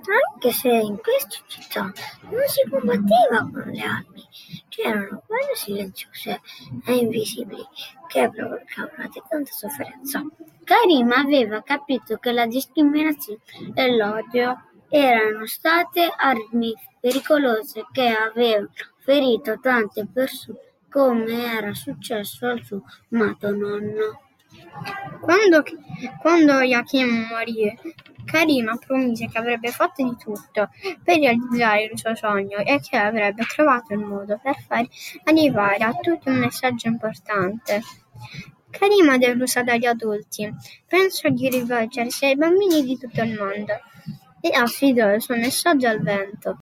Anche se in queste città non si combatteva con le armi, c'erano guerre silenziose e invisibili che provocavano di tanta sofferenza. Karim aveva capito che la discriminazione e l'odio erano state armi pericolose che avevano ferito tante persone, come era successo al suo amato nonno. Quando Hakim morì, Karima promise che avrebbe fatto di tutto per realizzare il suo sogno e che avrebbe trovato il modo per far arrivare a tutti un messaggio importante. Karima, delusa dagli adulti, pensò di rivolgersi ai bambini di tutto il mondo e affidò il suo messaggio al vento.